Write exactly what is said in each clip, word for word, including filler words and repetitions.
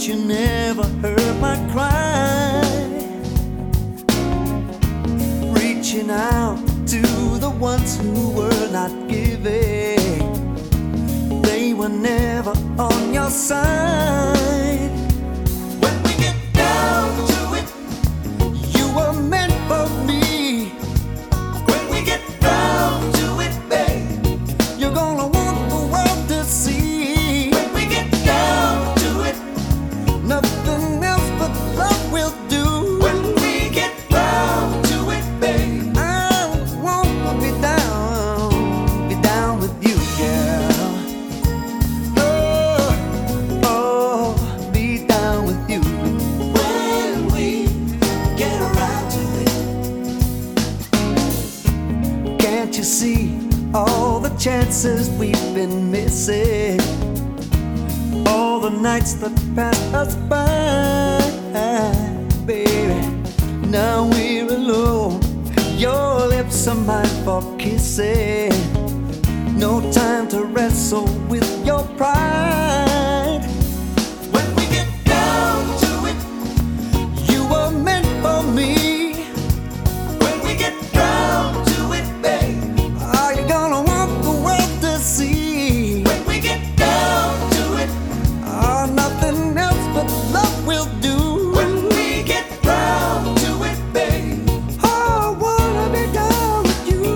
you never heard my cry. Reaching out to the ones who were not giving. They were never on your side. When we get down to it, you were meant for me. When we get down to it, babe, you're gonna want the world to see. When we get down to it, nothing else but love will do. When we get down to it, babe, I want to be down, be down with you, girl. Oh, oh, be down with you. When we get around to it, can't you see all the chances we've been missing? All the nights that passed us by, baby. Now we're alone. Your lips are mine for kissing. No time to wrestle with your pride. When we get down to it, you were meant for me. When we get down to it, babe, are you gonna want the world to see? When we get down to it, oh, nothing else but love will do. When we get down to it, babe, oh, I wanna be down with you.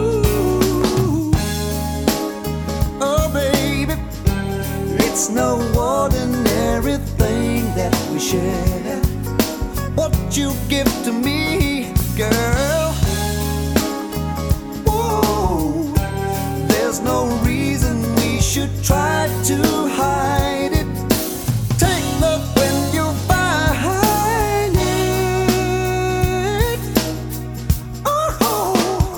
Oh, baby, it's no ordinary thing that we share. What you give to me, girl, whoa, there's no reason we should try to hide it. Take love when you find it. Oh,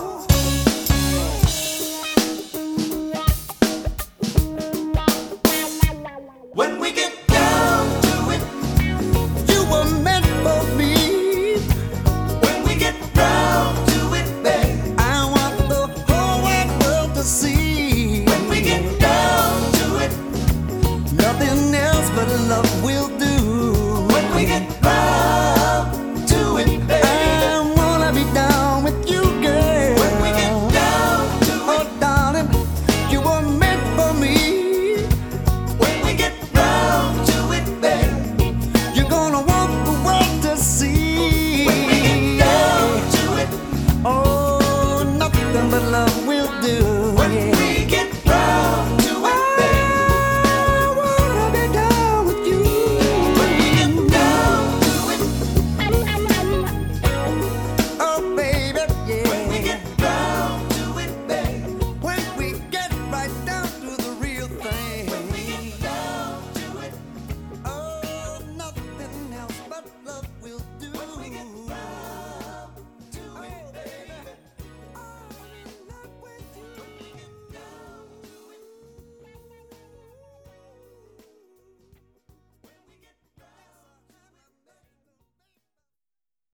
when we get down to it, you were meant for me. When we get down to it, babe, I want the whole wide world to see. When we get down to it, nothing else but love will do. When we get down